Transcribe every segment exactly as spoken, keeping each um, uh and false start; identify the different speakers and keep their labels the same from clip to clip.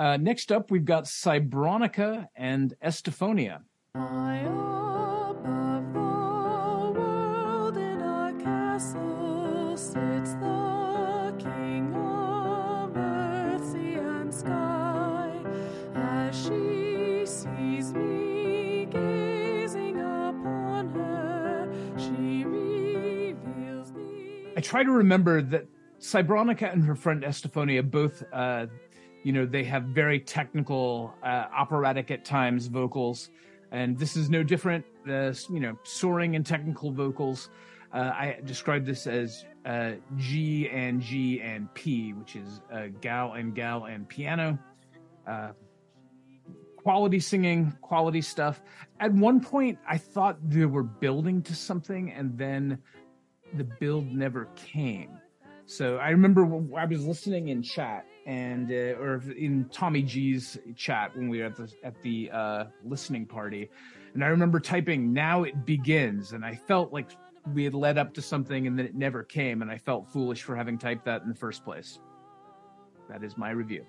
Speaker 1: Uh, next up, we've got Cybronica and Estephonia.
Speaker 2: High above the world in a castle sits the king of earth, sea, and sky. As she sees me gazing upon her, she reveals the...
Speaker 1: I try to remember that Cybronica and her friend Estephonia both, uh, you know, they have very technical, uh, operatic at times vocals. And this is no different, uh, you know, soaring and technical vocals. Uh, I describe this as uh, G and G and P, which is uh, gal and gal and piano. Uh, quality singing, quality stuff. At one point, I thought they were building to something, and then the build never came. So I remember I was listening in chat, and uh, or in Tommy G's chat when we were at the at the uh, listening party, and I remember typing "Now it begins," and I felt like we had led up to something, and then it never came, and I felt foolish for having typed that in the first place. That is my review.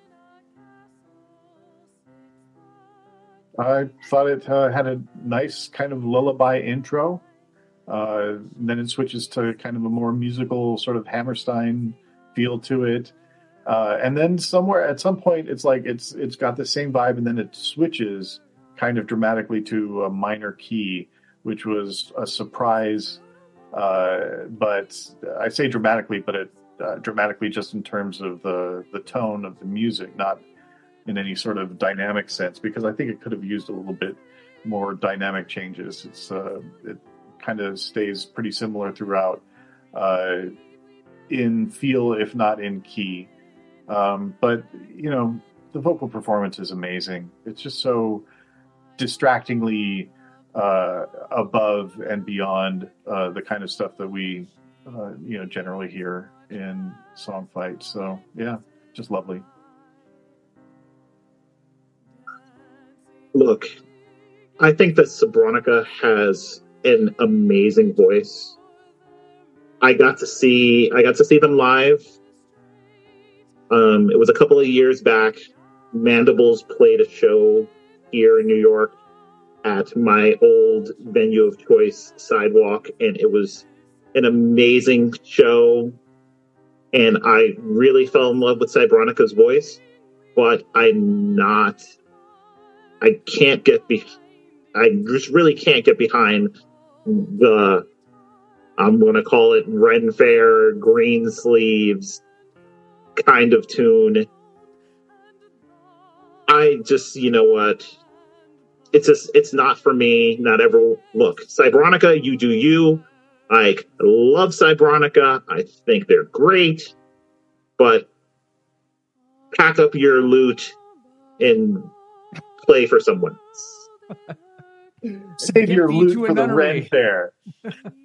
Speaker 3: I thought it uh, had a nice kind of lullaby intro. Uh, then it switches to kind of a more musical sort of Hammerstein feel to it. Uh, and then somewhere at some point, it's like it's it's got the same vibe, and then it switches kind of dramatically to a minor key, which was a surprise. Uh, but I say dramatically, but it uh, dramatically just in terms of the the tone of the music, not in any sort of dynamic sense, because I think it could have used a little bit more dynamic changes. It's uh, it kind of stays pretty similar throughout uh, in feel, if not in key. Um, but, you know, the vocal performance is amazing. It's just so distractingly uh, above and beyond uh, the kind of stuff that we, uh, you know, generally hear in song fights. So, yeah, just lovely.
Speaker 4: Look, I think that Cybronica has an amazing voice. I got to see I got to see them live. Um, it was a couple of years back. Mandibles played a show here in New York at my old venue of choice, Sidewalk, and it was an amazing show. And I really fell in love with Cybronica's voice, but I'm not. I can't get be. I just really can't get behind the, I'm going to call it Ren Fair, Green Sleeves kind of tune. I just, you know what? It's just, it's not for me. Not ever. Look, Cybronica, you do you. I love Cybronica. I think they're great. But pack up your loot and play for someone else.
Speaker 3: Save your loot for the Ren Fair.